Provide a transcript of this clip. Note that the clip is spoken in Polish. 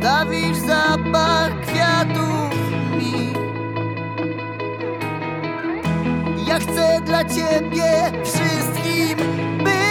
zostawisz zapach kwiatów mi. Ja chcę dla ciebie wszystkim być.